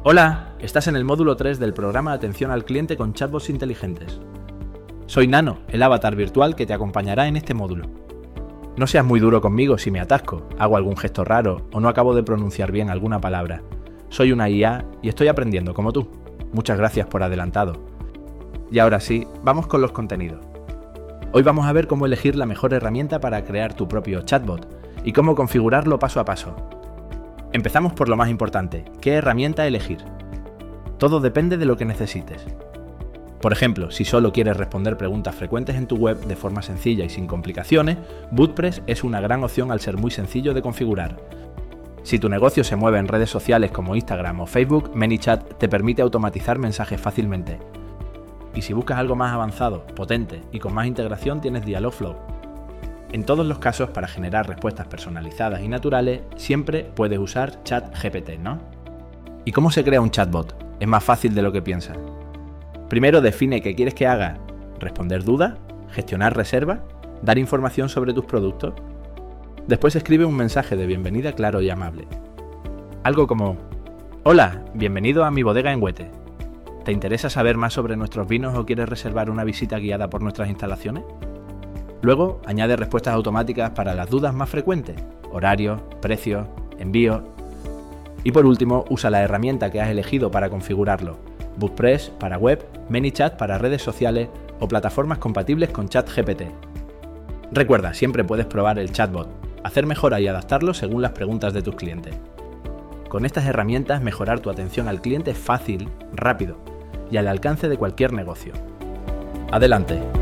Hola, estás en el módulo 3 del programa de atención al cliente con chatbots inteligentes. Soy Nano, el avatar virtual que te acompañará en este módulo. No seas muy duro conmigo si me atasco, hago algún gesto raro o no acabo de pronunciar bien alguna palabra. Soy una IA y estoy aprendiendo como tú. Muchas gracias por adelantado. Y ahora sí, vamos con los contenidos. Hoy vamos a ver cómo elegir la mejor herramienta para crear tu propio chatbot y cómo configurarlo paso a paso. Empezamos por lo más importante, ¿qué herramienta elegir? Todo depende de lo que necesites. Por ejemplo, si solo quieres responder preguntas frecuentes en tu web de forma sencilla y sin complicaciones, BootPress es una gran opción al ser muy sencillo de configurar. Si tu negocio se mueve en redes sociales como Instagram o Facebook, ManyChat te permite automatizar mensajes fácilmente. Y si buscas algo más avanzado, potente y con más integración, tienes Dialogflow. En todos los casos, para generar respuestas personalizadas y naturales, siempre puedes usar ChatGPT, ¿no? ¿Y cómo se crea un chatbot? Es más fácil de lo que piensas. Primero define qué quieres que haga: responder dudas, gestionar reservas, dar información sobre tus productos. Después escribe un mensaje de bienvenida claro y amable. Algo como: hola, bienvenido a mi bodega en Huete. ¿Te interesa saber más sobre nuestros vinos o quieres reservar una visita guiada por nuestras instalaciones? Luego, añade respuestas automáticas para las dudas más frecuentes: horarios, precios, envíos. Y por último, usa la herramienta que has elegido para configurarlo: BootPress para web, ManyChat para redes sociales o plataformas compatibles con ChatGPT. Recuerda, siempre puedes probar el chatbot, hacer mejoras y adaptarlo según las preguntas de tus clientes. Con estas herramientas, mejorar tu atención al cliente es fácil, rápido y al alcance de cualquier negocio. ¡Adelante!